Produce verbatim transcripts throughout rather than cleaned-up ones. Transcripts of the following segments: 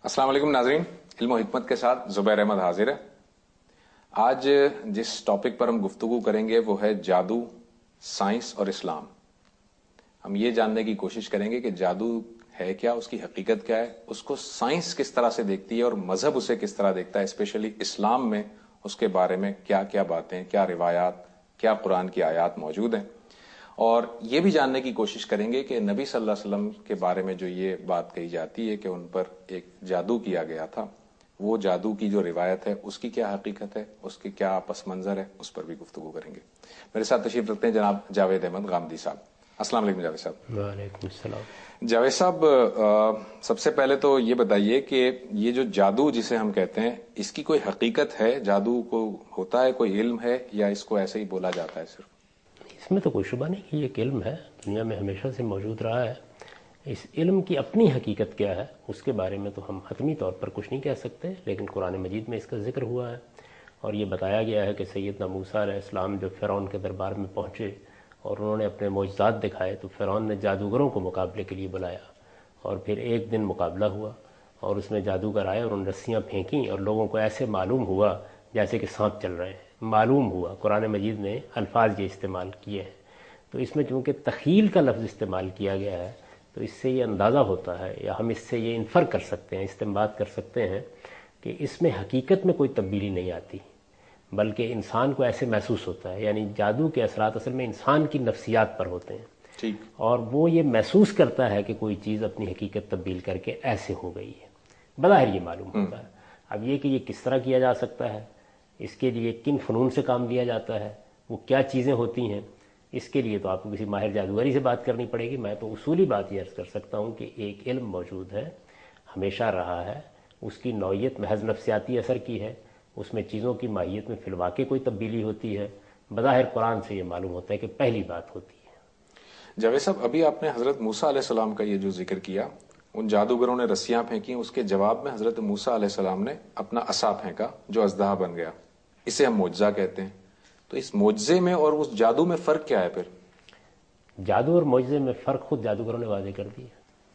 अस्सलाम वालेकुम नाजरीन, इल्म और हिकमत के साथ जुबैर अहमद हाजिर है। आज जिस टॉपिक पर हम गुफ्तगू करेंगे वो है जादू, साइंस और इस्लाम। हम ये जानने की कोशिश करेंगे कि जादू है क्या, उसकी हकीकत क्या है, उसको साइंस किस तरह से देखती है और मजहब उसे किस तरह देखता है, स्पेशली इस्लाम में उसके बारे में क्या क्या बातें, क्या रिवायात, क्या कुरान की आयात मौजूद हैं। और ये भी जानने की कोशिश करेंगे कि नबी सल्लल्लाहु अलैहि वसल्लम के बारे में जो ये बात कही जाती है कि उन पर एक जादू किया गया था, वो जादू की जो रिवायत है उसकी क्या हकीकत है, उसकी क्या पस मंजर है, उस पर भी गुफ्तगू करेंगे। मेरे साथ तशरीफ रखते हैं जनाब जावेद अहमद गामदी साहब। अस्सलाम वालेकुम जावेद साहब। वालेकुम सलाम। जावेद साहब, सबसे पहले तो ये बताइए कि ये जो जादू जिसे हम कहते हैं, इसकी कोई हकीकत है? जादू को होता है, कोई इल्म है, या इसको ऐसे ही बोला जाता है सिर्फ? इसमें तो कोई शुबा नहीं कि ये एक इल्म है, दुनिया में हमेशा से मौजूद रहा है। इस इल्म की अपनी हकीकत क्या है उसके बारे में तो हम हतमी तौर पर कुछ नहीं कह सकते, लेकिन कुरान मजीद में इसका जिक्र हुआ है और ये बताया गया है कि सैयदना मूसा अलैहिस्सलाम जब फ़िरौन के दरबार में पहुँचे और उन्होंने अपने मोजज़ात दिखाए तो फ़िरौन ने जादूगरों को मुकाबले के लिए बुलाया और फिर एक दिन मुकाबला हुआ और उसमें जादूगर आए और उन रस्सियाँ फेंकी और लोगों को ऐसे मालूम हुआ जैसे कि सांप चल रहे हैं। मालूम हुआ, कुरान मजीद ने अल्फाज ये इस्तेमाल किए हैं। तो इसमें चूँकि तख़ील का लफ्ज़ इस्तेमाल किया गया है तो इससे ये अंदाज़ा होता है या हम इससे ये इन्फर कर सकते हैं, इस्तेमाल कर सकते हैं कि इसमें हकीकत में कोई तब्दीली नहीं आती, बल्कि इंसान को ऐसे महसूस होता है। यानी जादू के असरात असल में इंसान की नफ्सियात पर होते हैं। ठीक। और वो ये महसूस करता है कि कोई चीज़ अपनी हकीकत तब्दील करके ऐसे हो गई है, बज़ाहिर ये मालूम होता है। अब ये कि ये किस तरह किया जा सकता है, इसके लिए किन फ़नून से काम लिया जाता है, वो क्या चीज़ें होती हैं, इसके लिए तो आपको किसी माहिर जादूगरी से बात करनी पड़ेगी। मैं तो उसूली बात ये अर्ज़ कर सकता हूँ कि एक इल्म मौजूद है, हमेशा रहा है, उसकी नौइयत महज नफ्सियाती असर की है, उसमें चीज़ों की माहियत में फिलवाके कोई तब्दीली होती है। बज़ाहिर कुरान से ये मालूम होता है कि पहली बात होती है। जावेद साहब, अभी आपने हज़रत मूसा अलैहिस्सलाम का ये जो जिक्र किया, उन जादूगरों ने रस्सियां फेंकी, उसके जवाब में हज़रत मूसा अलैहिस्सलाम ने अपना असा फेंका जो अज़दहा बन गया, इसे हम मोजज़ा कहते हैं। तो इस मोजज़े में और उस जादू में फ़र्क क्या है? फिर जादू और मोजज़े में फ़र्क खुद जादूगरों ने वाज़े कर दिया।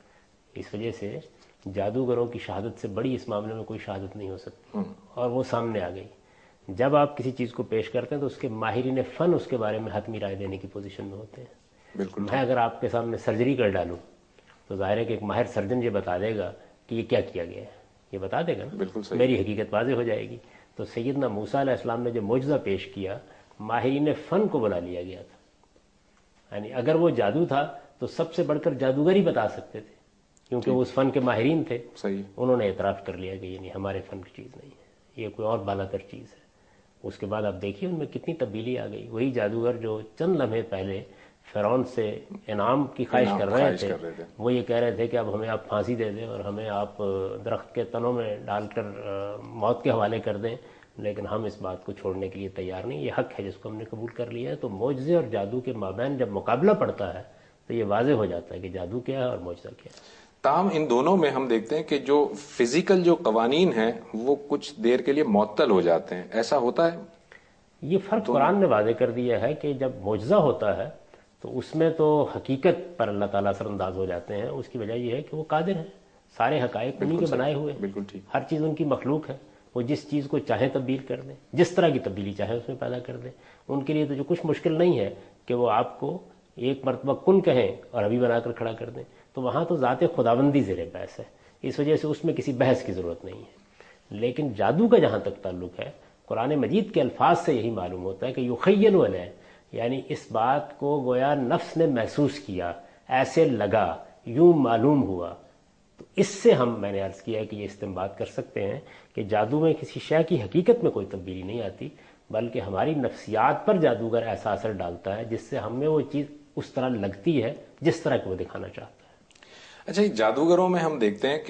इस वजह से जादूगरों की शहादत से बड़ी इस मामले में कोई शहादत नहीं हो सकती और वो सामने आ गई। जब आप किसी चीज़ को पेश करते हैं तो उसके माहिरीन फ़न उसके बारे में हतमी राय देने की पोजीशन में होते हैं। बिल्कुल। मैं अगर आपके सामने सर्जरी कर डालूँ तो ज़ाहिर है कि एक माहिर सर्जन ये बता देगा कि ये क्या किया गया है, ये बता देगा ना। बिल्कुल सही। मेरी हकीकत वाज़े हो जाएगी। तो सैयदना मूसा अलैहिस्सलाम ने जो मोजज़ा पेश किया, माहिरीन फ़न को बुला लिया गया था। यानी अगर वो जादू था तो सबसे बढ़कर जादूगर ही बता सकते थे, क्योंकि वो उस फ़न के माहिरीन थे। सही। उन्होंने एतराफ़ कर लिया कि ये नहीं, हमारे फ़न की चीज़ नहीं है, ये कोई और बालातर चीज़ है। उसके बाद आप देखिए उनमें कितनी तब्दीली आ गई। वही जादूगर जो चंद लम्हे पहले फ़िरौन से इनाम की ख्वाहिश कर रहे थे, कर रहे थे, वो ये कह रहे थे कि अब हमें आप फांसी दे दें और हमें आप दरख्त के तनों में डालकर मौत के हवाले कर दें, लेकिन हम इस बात को छोड़ने के लिए तैयार नहीं, ये हक़ है जिसको हमने कबूल कर लिया है। तो मोजज़े और जादू के माबैन जब मुकाबला पड़ता है तो ये वाज़े हो जाता है कि जादू क्या है और मोजज़ा क्या है। ताहम इन दोनों में हम देखते हैं कि जो फिजिकल जो कवानीन है वो कुछ देर के लिए मुअत्तल हो जाते हैं, ऐसा होता है? ये फ़र्क कुरान ने वाज़े कर दिया है कि जब मोजज़ा होता है तो उसमें तो हकीकत पर अल्लाह ताला असरअंदाज हो जाते हैं। उसकी वजह यह है कि वो कादिर हैं, सारे हक़ाइक़ उन्हीं के बनाए हुए, बिल्कुल ठीक, हर चीज़ उनकी मखलूक है। वो जिस चीज़ को चाहे तब्दील कर दें, जिस तरह की तब्दीली चाहे उसमें पैदा कर दें। उनके लिए तो जो कुछ मुश्किल नहीं है कि वो आपको एक मरतबा कुन कहें और अभी बनाकर खड़ा कर दें, तो वहाँ तो ज़ाते खुदाबंदी ज़ेरे बहस है। इस वजह से उसमें किसी बहस की ज़रूरत नहीं है। लेकिन जादू का जहाँ तक ताल्लुक़ है, कुरान मजीद के अल्फाज से यही मालूम होता है कि युखय्यलु अलैह, यानी इस बात को गोया नफ्स ने महसूस किया, ऐसे लगा, यूं मालूम हुआ। तो इससे हम, मैंने अर्ज़ किया कि ये इस्तेमाल कर सकते हैं कि जादू में किसी शय की हकीकत में कोई तब्दीली नहीं आती, बल्कि हमारी नफ्सियात पर जादूगर ऐसा असर डालता है जिससे हमें वो चीज़ उस तरह लगती है जिस तरह की वो दिखाना चाहता है। अच्छा, जादूगरों में हम देखते हैं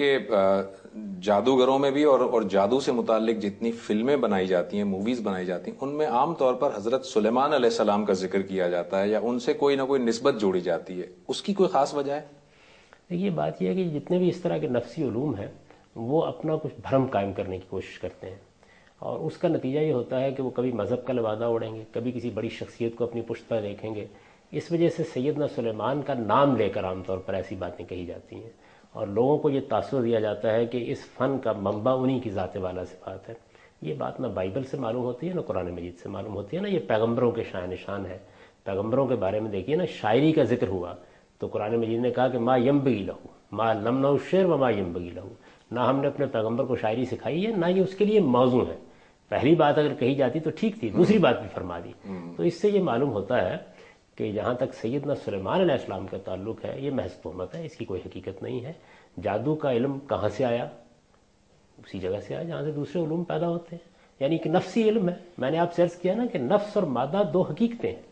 कि जादूगरों में भी और और जादू से मुताल्लिक जितनी फिल्में बनाई जाती हैं, मूवीज बनाई जाती हैं, उनमें आम तौर पर हजरत सुलेमान अलैहिस्सलाम का जिक्र किया जाता है या उनसे कोई ना कोई निस्बत जोड़ी जाती है। उसकी कोई खास वजह है? ये बात यह है कि जितने भी इस तरह के नफ्सी उलूम हैं वो अपना कुछ भ्रम कायम करने की कोशिश करते हैं और उसका नतीजा ये होता है कि वो कभी मज़हब का लिबादा उड़ेंगे, कभी किसी बड़ी शख्सियत को अपनी पुश्त पर देखेंगे। इस वजह से सैयदना सुलेमान का नाम लेकर आमतौर पर ऐसी बातें कही जाती हैं اور لوگوں کو یہ تاثر دیا جاتا ہے کہ اس فن کا منبع انہی کی ذات والا صفات ہے. یہ بات نہ بائبل سے معلوم ہوتی ہے نہ قرآن مجید سے معلوم ہوتی ہے، نہ یہ پیغمبروں کے شان نشان ہے. پیغمبروں کے بارے میں دیکھیے نا، شاعری کا ذکر ہوا تو قرآن مجید نے کہا کہ ما ینبغی لہو ما لمنع الشعر وما ینبغی لہو، نہ ہم نے اپنے پیغمبر کو شاعری سکھائی ہے، نہ یہ اس کے لیے موضوع ہے. پہلی بات اگر کہی جاتی تو ٹھیک تھی، دوسری بات بھی فرما دی. تو اس سے یہ معلوم ہوتا ہے کہ جہاں تک سیدنا سلیمان علیہ السلام کا تعلق ہے یہ محض تہمت ہے، اس کی کوئی حقیقت نہیں ہے. جادو کا علم کہاں سے آیا؟ اسی جگہ سے آیا جہاں سے دوسرے علوم پیدا ہوتے ہیں، یعنی کہ نفسی علم ہے. میں نے آپ سے عرض کیا نا کہ نفس اور مادہ دو حقیقتیں ہیں.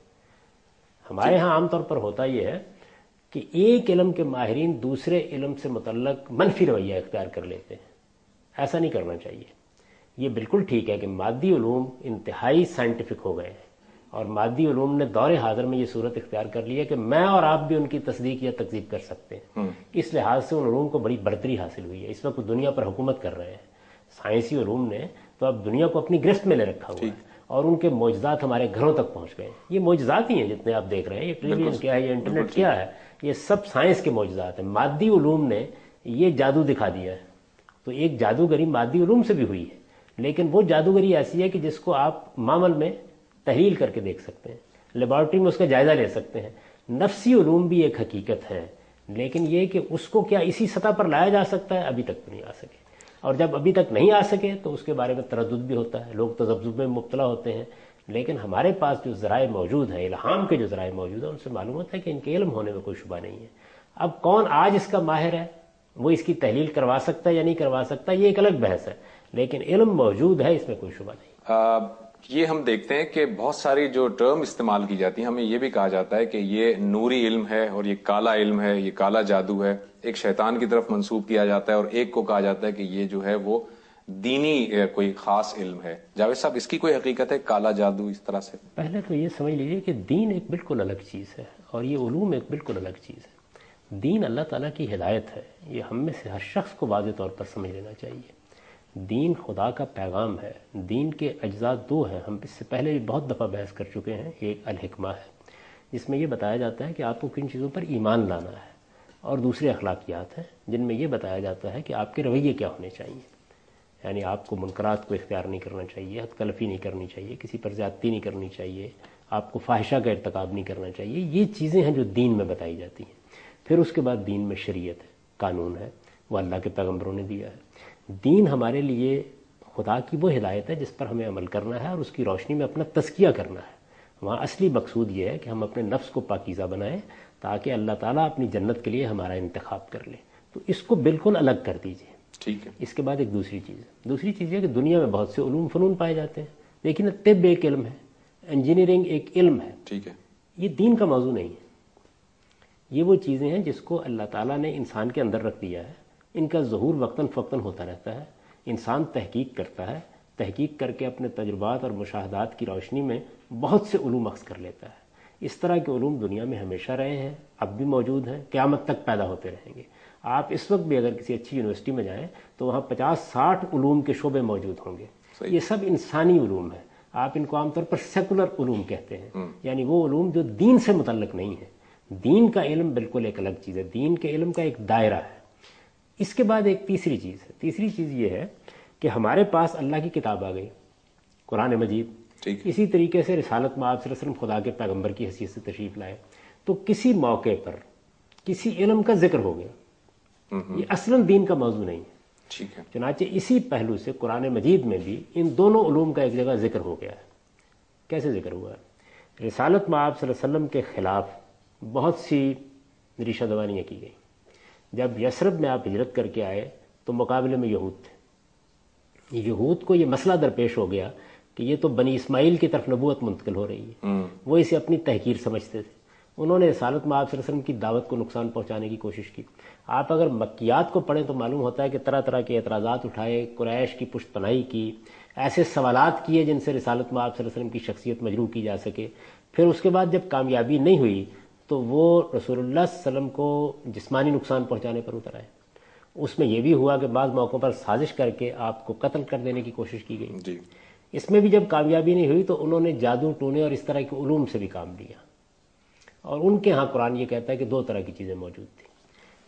ہمارے ہاں عام طور پر ہوتا یہ ہے کہ ایک علم کے ماہرین دوسرے علم سے متعلق منفی رویہ اختیار کر لیتے ہیں. ایسا نہیں کرنا چاہیے. یہ بالکل ٹھیک ہے کہ مادی علوم انتہائی سائنٹیفک ہو گئے ہیں اور مادی علوم نے دور حاضر میں یہ صورت اختیار کر لی ہے کہ میں اور آپ بھی ان کی تصدیق یا تکذیب کر سکتے ہیں. اس لحاظ سے ان علوم کو بڑی برتری حاصل ہوئی ہے. اس وقت دنیا پر حکومت کر رہے ہیں سائنسی علوم نے، تو اب دنیا کو اپنی گرفت میں لے رکھا ہوا ہے اور ان کے معجزات ہمارے گھروں تک پہنچ گئے. یہ معجزات ہی ہیں جتنے آپ دیکھ رہے ہیں. یہ ٹیلی ویژن کیا ہے، یہ انٹرنیٹ کیا ہے، یہ سب سائنس کے معجزات ہیں. مادی علوم نے یہ جادو دکھا دیا ہے. تو ایک جادوگری مادی علوم سے بھی ہوئی ہے، لیکن وہ جادوگری ایسی ہے کہ جس کو آپ معمل میں تحلیل کر کے دیکھ سکتے ہیں، لیبارٹری میں اس کا جائزہ لے سکتے ہیں. نفسی علوم بھی ایک حقیقت ہے، لیکن یہ کہ اس کو کیا اسی سطح پر لایا جا سکتا ہے، ابھی تک تو نہیں آ سکے. اور جب ابھی تک نہیں آ سکے تو اس کے بارے میں تردد بھی ہوتا ہے، لوگ تذبذب میں مبتلا ہوتے ہیں. لیکن ہمارے پاس جو ذرائع موجود ہیں، الہام کے جو ذرائع موجود ہیں، ان سے معلوم ہوتا ہے کہ ان کے علم ہونے میں کوئی شبہ نہیں ہے. اب کون آج اس کا ماہر ہے، وہ اس کی تحلیل کروا سکتا ہے یا نہیں کروا سکتا، یہ ایک الگ بحث ہے. لیکن علم موجود ہے، اس میں کوئی شبہ نہیں. آ, یہ ہم دیکھتے ہیں کہ بہت ساری جو ٹرم استعمال کی جاتی ہیں، ہمیں یہ بھی کہا جاتا ہے کہ یہ نوری علم ہے اور یہ کالا علم ہے، یہ کالا جادو ہے. ایک شیطان کی طرف منسوب کیا جاتا ہے اور ایک کو کہا جاتا ہے کہ یہ جو ہے وہ دینی کوئی خاص علم ہے. جاوید صاحب، اس کی کوئی حقیقت ہے، کالا جادو اس طرح سے؟ پہلے تو یہ سمجھ لیجیے کہ دین ایک بالکل الگ چیز ہے اور یہ علوم ایک بالکل الگ چیز ہے. دین اللہ تعالیٰ کی ہدایت ہے، یہ ہم میں سے ہر شخص کو واضح طور پر سمجھ لینا چاہیے. دین خدا کا پیغام ہے. دین کے اجزاء دو ہیں، ہم اس سے پہلے بھی بہت دفعہ بحث کر چکے ہیں. ایک الحکمہ ہے جس میں یہ بتایا جاتا ہے کہ آپ کو کن چیزوں پر ایمان لانا ہے، اور دوسرے اخلاقیات ہیں جن میں یہ بتایا جاتا ہے کہ آپ کے رویے کیا ہونے چاہیے. یعنی آپ کو منکرات کو اختیار نہیں کرنا چاہیے، حد تلفی نہیں کرنی چاہیے، کسی پر زیادتی نہیں کرنی چاہیے، آپ کو فاحشہ کا ارتکاب نہیں کرنا چاہیے. یہ چیزیں ہیں جو دین میں بتائی جاتی ہیں. پھر اس کے بعد دین میں شریعت ہے، قانون ہے، وہ اللہ کے پیغمبروں نے دیا ہے. دین ہمارے لیے خدا کی وہ ہدایت ہے جس پر ہمیں عمل کرنا ہے اور اس کی روشنی میں اپنا تزکیہ کرنا ہے. وہاں اصلی مقصود یہ ہے کہ ہم اپنے نفس کو پاکیزہ بنائیں تاکہ اللہ تعالیٰ اپنی جنت کے لیے ہمارا انتخاب کر لے. تو اس کو بالکل الگ کر دیجیے. ٹھیک ہے. اس کے بعد ایک دوسری چیز ہے دوسری چیز یہ کہ دنیا میں بہت سے علوم فنون پائے جاتے ہیں. لیکن طب ایک علم ہے، انجینئرنگ ایک علم ہے. ٹھیک ہے. یہ دین کا موضوع نہیں ہے. یہ وہ چیزیں ہیں جس کو اللہ تعالیٰ نے انسان کے اندر رکھ دیا ہے. ان کا ظہور وقتاً فوقتاً ہوتا رہتا ہے. انسان تحقیق کرتا ہے، تحقیق کر کے اپنے تجربات اور مشاہدات کی روشنی میں بہت سے علوم اخذ کر لیتا ہے. اس طرح کے علوم دنیا میں ہمیشہ رہے ہیں، اب بھی موجود ہیں، قیامت تک پیدا ہوتے رہیں گے. آپ اس وقت بھی اگر کسی اچھی یونیورسٹی میں جائیں تو وہاں پچاس ساٹھ علوم کے شعبے موجود ہوں گے. یہ سب انسانی علوم ہیں. آپ ان کو عام طور پر سیکولر علوم کہتے ہیں، یعنی وہ علوم جو دین سے متعلق نہیں ہیں. دین کا علم بالکل ایک الگ چیز ہے. دین کے علم کا ایک دائرہ ہے. اس کے بعد ایک تیسری چیز ہے. تیسری چیز یہ ہے کہ ہمارے پاس اللہ کی کتاب آ گئی، قرآن مجید. اسی طریقے سے رسالت میں آپ صلی اللہ علیہ وسلم خدا کے پیغمبر کی حیثیت سے تشریف لائے، تو کسی موقع پر کسی علم کا ذکر ہو گیا. یہ اصلاً دین کا موضوع نہیں ہے. ٹھیک ہے. چنانچہ اسی پہلو سے قرآن مجید میں بھی ان دونوں علوم کا ایک جگہ ذکر ہو گیا ہے. کیسے ذکر ہوا ہے؟ رسالت میں آپ صلی اللہ علیہ وسلم کے خلاف بہت سی ریشہ دوانیاں کی گئیں. جب یثرب میں آپ ہجرت کر کے آئے تو مقابلے میں یہود تھے. یہود کو یہ مسئلہ درپیش ہو گیا کہ یہ تو بنی اسماعیل کی طرف نبوت منتقل ہو رہی ہے. وہ اسے اپنی تحقیر سمجھتے تھے. انہوں نے رسالت میں آپ صلی اللہ علیہ وسلم کی دعوت کو نقصان پہنچانے کی کوشش کی. آپ اگر مکیات کو پڑھیں تو معلوم ہوتا ہے کہ طرح طرح کے اعتراضات اٹھائے، قریش کی پشت پناہی کی، ایسے سوالات کیے جن سے رسالت میں آپ صلی اللہ علیہ وسلم کی شخصیت مجروح کی جا سکے. پھر اس کے بعد جب کامیابی نہیں ہوئی تو وہ رسول اللہ صلی اللہ علیہ وسلم کو جسمانی نقصان پہنچانے پر اتر آئے. اس میں یہ بھی ہوا کہ بعض موقعوں پر سازش کر کے آپ کو قتل کر دینے کی کوشش کی گئی. جی. اس میں بھی جب کامیابی نہیں ہوئی تو انہوں نے جادو ٹونے اور اس طرح کے علوم سے بھی کام لیا. اور ان کے ہاں قرآن یہ کہتا ہے کہ دو طرح کی چیزیں موجود تھیں.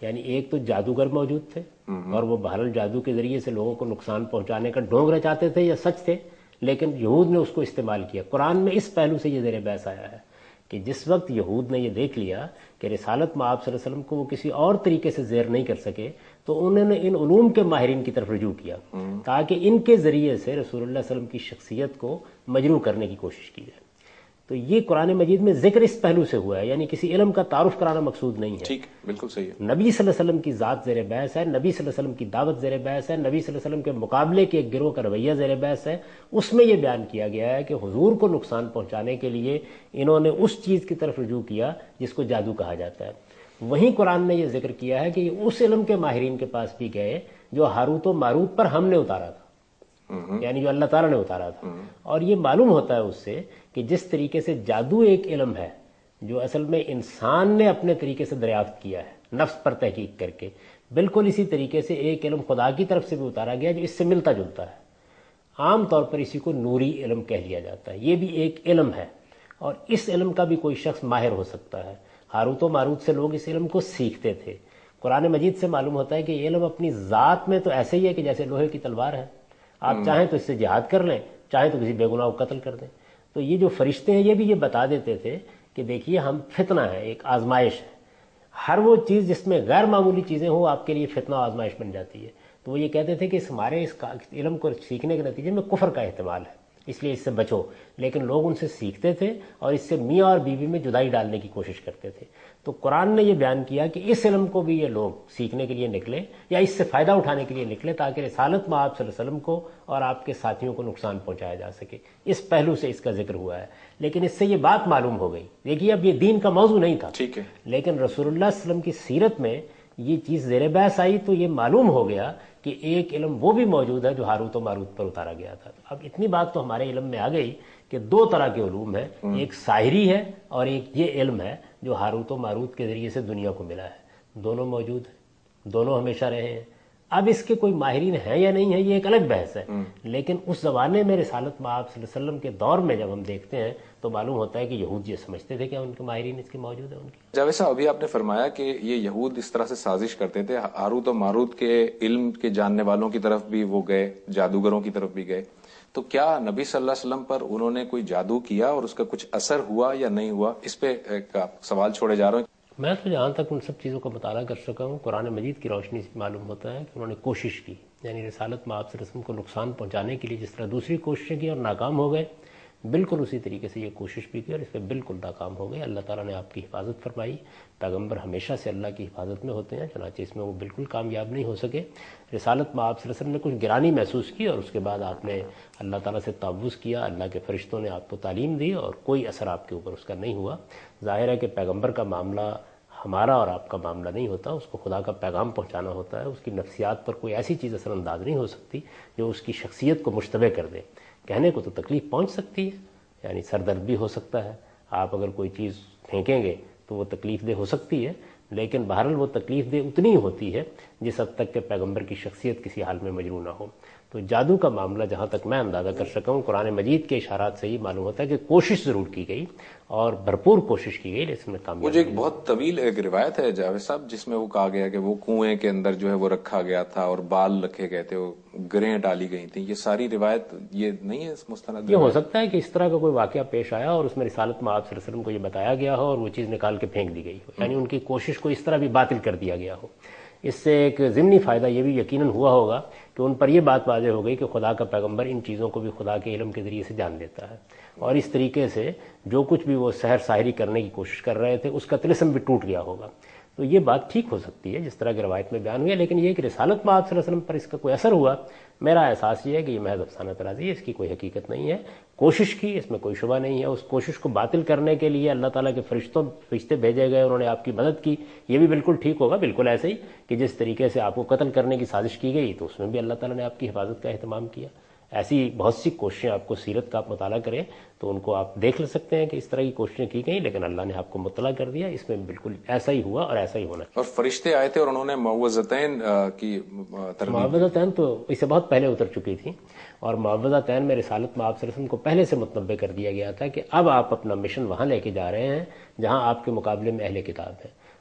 یعنی ایک تو جادوگر موجود تھے اور وہ بہرحال جادو کے ذریعے سے لوگوں کو نقصان پہنچانے کا ڈھونگ رچاتے تھے یا سچ تھے، لیکن یہود نے اس کو استعمال کیا۔ قرآن میں اس پہلو سے یہ زیر بحث آیا ہے کہ جس وقت یہود نے یہ دیکھ لیا کہ رسالت مآب صلی اللہ علیہ وسلم کو وہ کسی اور طریقے سے زیر نہیں کر سکے، تو انہوں نے ان علوم کے ماہرین کی طرف رجوع کیا تاکہ ان کے ذریعے سے رسول اللہ صلی اللہ علیہ وسلم کی شخصیت کو مجروح کرنے کی کوشش کی جائے۔ تو یہ قرآن مجید میں ذکر اس پہلو سے ہوا ہے، یعنی کسی علم کا تعارف کرانا مقصود نہیں ہے۔ ٹھیک، بالکل صحیح ہے۔ نبی صلی اللہ علیہ وسلم کی ذات زیر بحث ہے، نبی صلی اللہ علیہ وسلم کی دعوت زیر بحث ہے، نبی صلی اللہ علیہ وسلم کے مقابلے کے ایک گروہ کا رویہ زیر بحث ہے۔ اس میں یہ بیان کیا گیا ہے کہ حضور کو نقصان پہنچانے کے لیے انہوں نے اس چیز کی طرف رجوع کیا جس کو جادو کہا جاتا ہے۔ وہیں قرآن نے یہ ذکر کیا ہے کہ یہ اس علم کے ماہرین کے پاس بھی گئے جو ہاروت و ماروت پر ہم نے اتارا تھا، یعنی جو اللہ تعالیٰ نے اتارا تھا۔ اور یہ معلوم ہوتا ہے اس سے کہ جس طریقے سے جادو ایک علم ہے جو اصل میں انسان نے اپنے طریقے سے دریافت کیا ہے نفس پر تحقیق کر کے، بالکل اسی طریقے سے ایک علم خدا کی طرف سے بھی اتارا گیا جو اس سے ملتا جلتا ہے۔ عام طور پر اسی کو نوری علم کہہ لیا جاتا ہے۔ یہ بھی ایک علم ہے اور اس علم کا بھی کوئی شخص ماہر ہو سکتا ہے۔ ہاروت و ماروت سے لوگ اس علم کو سیکھتے تھے۔ قرآن مجید سے معلوم ہوتا ہے کہ یہ علم اپنی ذات میں تو ایسے ہی ہے کہ جیسے لوہے کی تلوار ہے، آپ چاہیں تو اس سے جہاد کر لیں، چاہیں تو کسی بے گناہ کو قتل کر دیں۔ تو یہ جو فرشتے ہیں یہ بھی یہ بتا دیتے تھے کہ دیکھیے ہم فتنہ ہے، ایک آزمائش ہے، ہر وہ چیز جس میں غیر معمولی چیزیں ہوں آپ کے لیے فتنہ و آزمائش بن جاتی ہے۔ تو وہ یہ کہتے تھے کہ اس ہمارے اس علم کو سیکھنے کے نتیجے میں کفر کا احتمال ہے، اس لیے اس سے بچو، لیکن لوگ ان سے سیکھتے تھے اور اس سے میاں اور بیوی میں جدائی ڈالنے کی کوشش کرتے تھے۔ تو قرآن نے یہ بیان کیا کہ اس علم کو بھی یہ لوگ سیکھنے کے لیے نکلے یا اس سے فائدہ اٹھانے کے لیے نکلے تاکہ رسالت مآب صلی اللہ علیہ وسلم کو اور آپ کے ساتھیوں کو نقصان پہنچایا جا سکے۔ اس پہلو سے اس کا ذکر ہوا ہے، لیکن اس سے یہ بات معلوم ہو گئی۔ دیکھیے اب یہ دین کا موضوع نہیں تھا، ٹھیک ہے، لیکن رسول اللہ صلی اللہ علیہ وسلم کی سیرت میں یہ چیز زیر بحث آئی تو یہ معلوم ہو گیا کہ ایک علم وہ بھی موجود ہے جو ہاروت و ماروت پر اتارا گیا تھا۔ اب اتنی بات تو ہمارے علم میں آ گئی کہ دو طرح کے علوم ہیں، ایک ساحری ہے اور ایک یہ علم ہے جو ہاروت و ماروت کے ذریعے سے دنیا کو ملا ہے۔ دونوں موجود ہیں، دونوں ہمیشہ رہے ہیں۔ اب اس کے کوئی ماہرین ہیں یا نہیں ہیں یہ ایک الگ بحث ہے، لیکن اس زمانے میں رسالت مآب صلی اللہ علیہ وسلم کے دور میں جب ہم دیکھتے ہیں تو معلوم ہوتا ہے کہ یہود یہ سمجھتے تھے کہ ان کے ماہرین اس کے موجود ہیں۔ ان کی جاوید صاحب ابھی آپ نے فرمایا کہ یہ یہود اس طرح سے سازش کرتے تھے، ہاروت و ماروت کے علم کے جاننے والوں کی طرف بھی وہ گئے، جادوگروں کی طرف بھی گئے، تو کیا نبی صلی اللہ علیہ وسلم پر انہوں نے کوئی جادو کیا اور اس کا کچھ اثر ہوا یا نہیں ہوا؟ اس پہ ایک سوال چھوڑے جا رہا ہوں۔ میں تو جہاں تک ان سب چیزوں کا مطالعہ کر سکا ہوں قرآن مجید کی روشنی سے معلوم ہوتا ہے کہ انہوں نے کوشش کی، یعنی رسالت مآب صلی اللہ علیہ وسلم کو نقصان پہنچانے کے لیے جس طرح دوسری کوششیں کی اور ناکام ہو گئے، بالکل اسی طریقے سے یہ کوشش بھی کی اور اس پہ بالکل ناکام ہو گئے۔ اللہ تعالیٰ نے آپ کی حفاظت فرمائی، پیغمبر ہمیشہ سے اللہ کی حفاظت میں ہوتے ہیں، چنانچہ اس میں وہ بالکل کامیاب نہیں ہو سکے۔ رسالت مآب صلی اللہ علیہ وسلم نے کچھ گرانی محسوس کی اور اس کے بعد آپ نے اللہ تعالیٰ سے تعوذ کیا، اللہ کے فرشتوں نے آپ کو تعلیم دی اور کوئی اثر آپ کے اوپر اس کا نہیں ہوا۔ ظاہر ہے کہ پیغمبر کا معاملہ ہمارا اور آپ کا معاملہ نہیں ہوتا، اس کو خدا کا پیغام پہنچانا ہوتا ہے، اس کی نفسیات پر کوئی ایسی چیز اثر انداز نہیں ہو سکتی جو اس کی شخصیت کو مشتبہ کر دے۔ کہنے کو تو تکلیف پہنچ سکتی ہے، یعنی سر درد بھی ہو سکتا ہے، آپ اگر کوئی چیز پھینکیں گے تو وہ تکلیف دہ ہو سکتی ہے، لیکن بہرحال وہ تکلیف دہ اتنی ہی ہوتی ہے جس حد تک کہ پیغمبر کی شخصیت کسی حال میں مجروح نہ ہو۔ تو جادو کا معاملہ جہاں تک میں اندازہ کر سکا ہوں قرآن مجید کے اشارات سے ہی معلوم ہوتا ہے کہ کوشش ضرور کی گئی اور بھرپور کوشش کی گئی، لیکن کامیاب۔ وہ جو ایک بہت طویل ایک روایت ہے جاوید صاحب جس میں وہ کہا گیا کہ وہ کنویں کے اندر جو ہے وہ رکھا گیا تھا اور بال رکھے گئے تھے، وہ گریں ڈالی گئی تھیں، یہ ساری روایت یہ نہیں ہے مستند؟ یہ ہو سکتا ہے کہ اس طرح کا کوئی واقعہ پیش آیا اور اس میں رسالت مآب صلی اللہ علیہ وسلم کو یہ بتایا گیا ہو اور وہ چیز نکال کے پھینک دی گئی ہو، یعنی ان کی کوشش کو اس طرح بھی باطل کر دیا گیا ہو۔ اس سے ایک ضمنی فائدہ یہ بھی یقیناً ہوا ہوگا کہ ان پر یہ بات واضح ہو گئی کہ خدا کا پیغمبر ان چیزوں کو بھی خدا کے علم کے ذریعے سے جان دیتا ہے، اور اس طریقے سے جو کچھ بھی وہ سحر ساحری کرنے کی کوشش کر رہے تھے اس کا طلسم بھی ٹوٹ گیا ہوگا۔ تو یہ بات ٹھیک ہو سکتی ہے جس طرح کی روایت میں بیان ہوئی ہے، لیکن یہ کہ رسالت مآب صلی اللہ علیہ وسلم پر اس کا کوئی اثر ہوا، میرا احساس یہ ہے کہ یہ محض افسانہ طرازی ہے، اس کی کوئی حقیقت نہیں ہے۔ کوشش کی، اس میں کوئی شبہ نہیں ہے، اس کوشش کو باطل کرنے کے لیے اللہ تعالیٰ کے فرشتوں فرشتے بھیجے گئے، انہوں نے آپ کی مدد کی، یہ بھی بالکل ٹھیک ہوگا، بالکل ایسے ہی کہ جس طریقے سے آپ کو قتل کرنے کی سازش کی گئی تو اس میں بھی اللہ تعالیٰ نے آپ کی حفاظت کا اہتمام کیا۔ ایسی بہت سی کوششیں آپ کو سیرت کا آپ مطالعہ کریں تو ان کو آپ دیکھ لے ہیں کہ اس طرح کی کوششیں کی گئیں، لیکن اللہ نے آپ کو مطلع کر دیا، اس میں بالکل ایسا ہی ہوا اور ایسا ہی ہونا۔ اور فرشتے آئے تھے اور انہوں نے معوذتین کی ترغیب، معوذتین تو اس سے بہت پہلے اتر چکی تھی، اور معوذتین میں رسالت مآب صلی اللہ علیہ وسلم کو پہلے سے متنبع کر دیا گیا تھا کہ اب آپ اپنا مشن وہاں لے کے جا رہے ہیں جہاں آپ کے مقابلے میں اہل کتاب ہیں،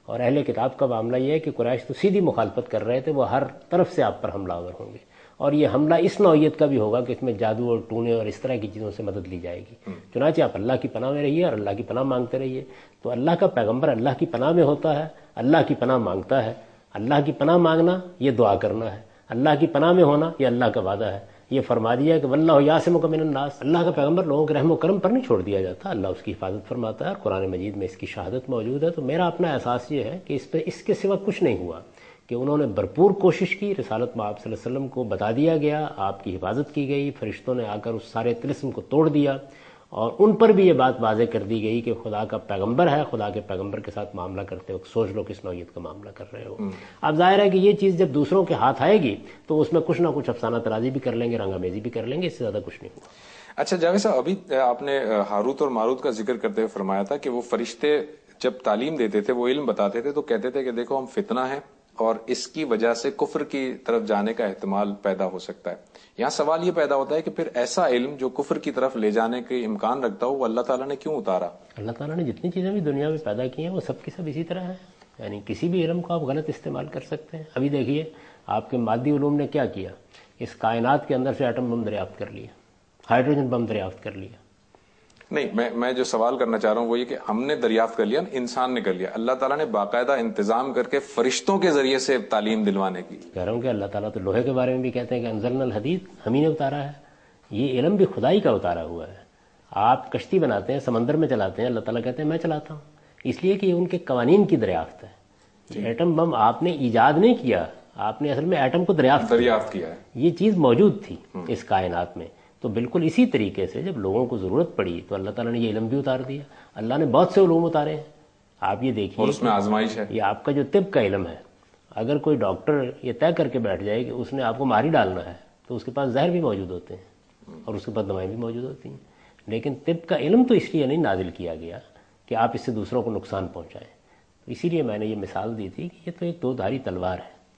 اور اہل کتاب کا معاملہ یہ ہے کہ قریش تو سیدھی مخالفت کر رہے تھے، وہ ہر طرف سے آپ پر حملہ آور ہوں گے، اور یہ حملہ اس نوعیت کا بھی ہوگا کہ اس میں جادو اور ٹونے اور اس طرح کی چیزوں سے مدد لی جائے گی۔ چنانچہ آپ اللہ کی پناہ میں رہیے اور اللہ کی پناہ مانگتے رہیے۔ تو اللہ کا پیغمبر اللہ کی پناہ میں ہوتا ہے، اللہ کی پناہ مانگتا ہے۔ اللہ کی پناہ مانگنا یہ دعا کرنا ہے، اللہ کی پناہ میں ہونا یہ اللہ کا وعدہ ہے۔ یہ فرما دیا کہ واللہ یعصمک من الناس، اللہ کا پیغمبر لوگوں کے رحم و کرم پر نہیں چھوڑ دیا جاتا، اللہ اس کی حفاظت فرماتا ہے، اور قرآن مجید میں اس کی شہادت موجود ہے۔ تو میرا اپنا احساس یہ ہے کہ اس پہ اس کے سوا کچھ نہیں ہوا، کہ انہوں نے بھرپور کوشش کی، رسالت میں آپ صلی اللہ علیہ وسلم کو بتا دیا گیا، آپ کی حفاظت کی گئی، فرشتوں نے آ کر اس سارے طلسم کو توڑ دیا، اور ان پر بھی یہ بات واضح کر دی گئی کہ خدا کا پیغمبر ہے، خدا کے پیغمبر کے ساتھ معاملہ کرتے وقت سوچ لو کس نوعیت کا معاملہ کر رہے ہو۔ اب ظاہر ہے کہ یہ چیز جب دوسروں کے ہاتھ آئے گی تو اس میں کچھ نہ کچھ افسانہ ترازی بھی کر لیں گے، رنگ آمیزی بھی کر لیں گے، اس سے زیادہ کچھ نہیں ہوا۔ اچھا جاوید صاحب، ابھی آپ نے ہاروت اور ماروت کا ذکر کرتے ہوئے فرمایا تھا کہ وہ فرشتے جب تعلیم دیتے تھے، وہ علم بتاتے تھے، تو کہتے تھے کہ دیکھو ہم فتنہ ہیں اور اس کی وجہ سے کفر کی طرف جانے کا احتمال پیدا ہو سکتا ہے۔ یہاں سوال یہ پیدا ہوتا ہے کہ پھر ایسا علم جو کفر کی طرف لے جانے کے امکان رکھتا ہو، وہ اللہ تعالیٰ نے کیوں اتارا؟ اللہ تعالیٰ نے جتنی چیزیں بھی دنیا میں پیدا کی ہیں وہ سب کی سب اسی طرح ہیں، یعنی کسی بھی علم کو آپ غلط استعمال کر سکتے ہیں۔ ابھی دیکھیے آپ کے مادی علوم نے کیا کیا، اس کائنات کے اندر سے ایٹم بم دریافت کر لیا، ہائیڈروجن بم دریافت کر لیا۔ نہیں، میں میں جو سوال کرنا چاہ رہا ہوں وہ یہ کہ ہم نے دریافت کر لیا، انسان نے کر لیا، اللہ تعالیٰ نے باقاعدہ انتظام کر کے فرشتوں کے ذریعے سے تعلیم دلوانے کی۔ کہہ رہا ہوں کہ اللہ تعالیٰ تو لوہے کے بارے میں بھی کہتے ہیں کہ انزلنا الحدید، ہم ہی نے اتارا ہے، یہ علم بھی خدائی کا اتارا ہوا ہے۔ آپ کشتی بناتے ہیں، سمندر میں چلاتے ہیں، اللہ تعالیٰ کہتے ہیں میں چلاتا ہوں، اس لیے کہ یہ ان کے قوانین کی دریافت ہے۔ ایٹم بم آپ نے ایجاد نہیں کیا، آپ نے اصل میں ایٹم کو دریافت دریافت کیا ہے، یہ چیز موجود تھی اس کائنات میں۔ تو بالکل اسی طریقے سے جب لوگوں کو ضرورت پڑی تو اللہ تعالیٰ نے یہ علم بھی اتار دیا۔ اللہ نے بہت سے علوم اتارے ہیں، آپ یہ دیکھیے، اور اس میں آزمائش ہے۔ یہ آپ کا جو طب کا علم ہے، اگر کوئی ڈاکٹر یہ طے کر کے بیٹھ جائے کہ اس نے آپ کو مار ہی ڈالنا ہے تو اس کے پاس زہر بھی موجود ہوتے ہیں اور اس کے پاس دوائیں بھی موجود ہوتی ہیں، لیکن طب کا علم تو اس لیے نہیں نازل کیا گیا کہ آپ اس سے دوسروں کو نقصان پہنچائیں۔ تو اسی لیے میں نے یہ مثال دی تھی کہ یہ تو ایک دو دھاری تلوار